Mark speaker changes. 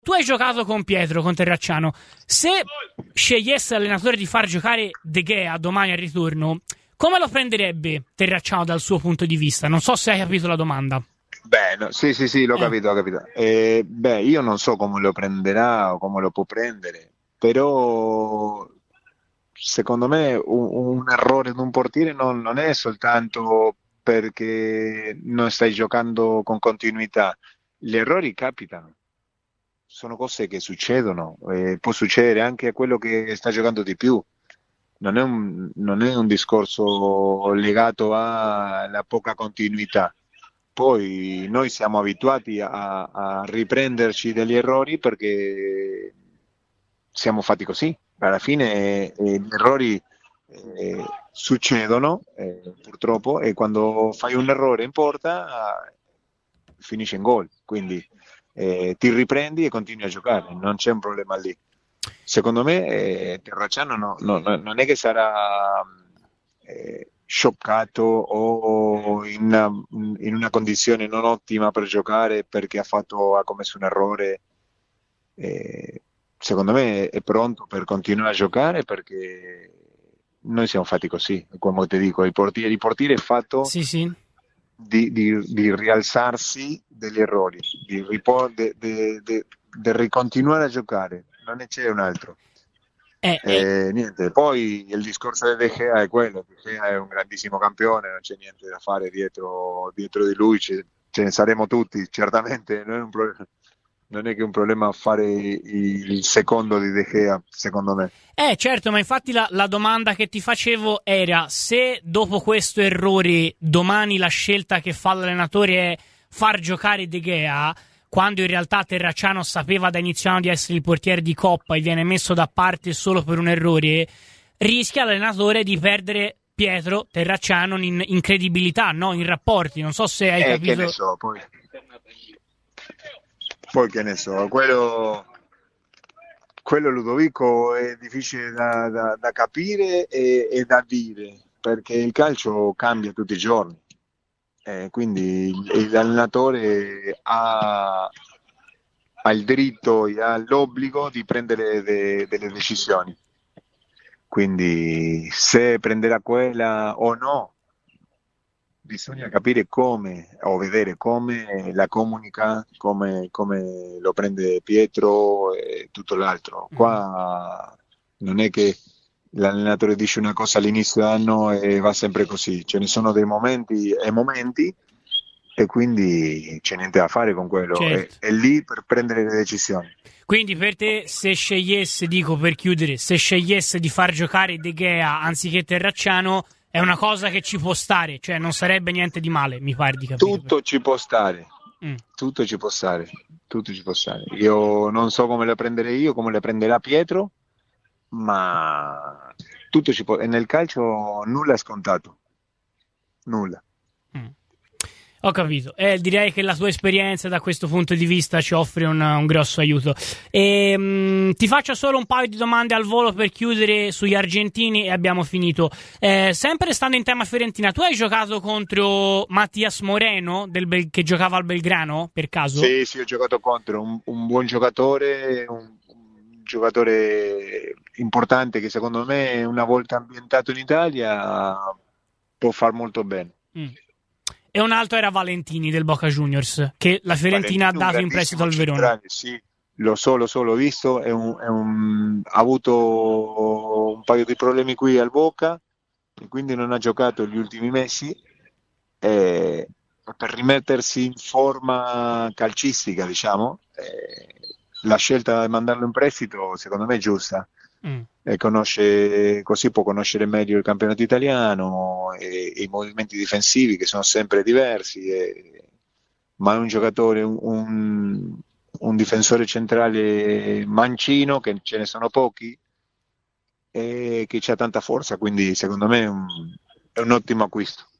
Speaker 1: Tu hai giocato con Pietro, con Terracciano. Se scegliesse l'allenatore di far giocare De Gea domani al ritorno, come lo prenderebbe Terracciano dal suo punto di vista? Non so se hai capito la domanda.
Speaker 2: Beh, no, sì, l'ho capito, ho capito. Io non so come lo prenderà o come lo può prendere, però secondo me un errore di un portiere non è soltanto perché non stai giocando con continuità. Gli errori capitano, sono cose che succedono, può succedere anche a quello che sta giocando di più. Non è un discorso legato alla poca continuità. Poi noi siamo abituati a riprenderci degli errori perché siamo fatti così. Alla fine gli errori succedono purtroppo, e quando fai un errore in porta finisce in gol. Quindi ti riprendi e continui a giocare, non c'è un problema lì. Secondo me Terracciano non è che sarà scioccato o in una condizione non ottima per giocare perché ha commesso un errore. Secondo me è pronto per continuare a giocare perché noi siamo fatti così, come ti dico, il portiere è fatto
Speaker 1: Sì.
Speaker 2: di rialzarsi degli errori, di ricontinuare a giocare, non ne c'è un altro. Niente, poi il discorso di De Gea è quello. De Gea è un grandissimo campione, non c'è niente da fare dietro di lui, ce ne saremo tutti, certamente non è che è un problema fare il secondo di De Gea, secondo me.
Speaker 1: Certo, ma infatti la domanda che ti facevo era se dopo questo errore domani la scelta che fa l'allenatore è far giocare De Gea, quando in realtà Terracciano sapeva da inizio anno di essere il portiere di Coppa e viene messo da parte solo per un errore, rischia l'allenatore di perdere Pietro Terracciano in credibilità, no? In rapporti. Non so se hai capito.
Speaker 2: Che ne so, poi che ne so, quello Ludovico è difficile da capire e da dire, perché il calcio cambia tutti i giorni. Quindi l'allenatore ha il diritto e ha l'obbligo di prendere delle decisioni. Quindi se prenderà quella o no, bisogna capire come, o vedere come la comunica, come lo prende Pietro e tutto l'altro. Qua non è che l'allenatore dice una cosa all'inizio dell'anno e va sempre così, ce ne sono dei momenti e momenti, e quindi c'è niente da fare con quello.
Speaker 1: Certo.
Speaker 2: È lì per prendere le decisioni.
Speaker 1: Quindi per te, se scegliesse di far giocare De Gea anziché Terracciano, è una cosa che ci può stare, cioè non sarebbe niente di male, mi pare di capire.
Speaker 2: Tutto ci può stare. Io non so come la prenderei io, come la prenderà Pietro, ma tutto ci può. E nel calcio nulla è scontato, nulla.
Speaker 1: Ho capito, direi che la tua esperienza da questo punto di vista ci offre un grosso aiuto. Ti faccio solo un paio di domande al volo per chiudere sugli argentini e abbiamo finito. Sempre stando in tema Fiorentina, tu hai giocato contro Mattias Moreno che giocava al Belgrano, per caso?
Speaker 2: Sì, ho giocato contro un buon giocatore, un giocatore importante che secondo me una volta ambientato in Italia può far molto bene.
Speaker 1: E un altro era Valentini del Boca Juniors, che la Fiorentina ha dato in prestito al Verona.
Speaker 2: Sì, lo so, l'ho visto, ha avuto un paio di problemi qui al Boca e quindi non ha giocato gli ultimi mesi. Per rimettersi in forma calcistica, diciamo, la scelta di mandarlo in prestito secondo me è giusta. Così può conoscere meglio il campionato italiano e i movimenti difensivi che sono sempre diversi, ma è un giocatore, un difensore centrale mancino, che ce ne sono pochi e che ha tanta forza, quindi secondo me è un ottimo acquisto.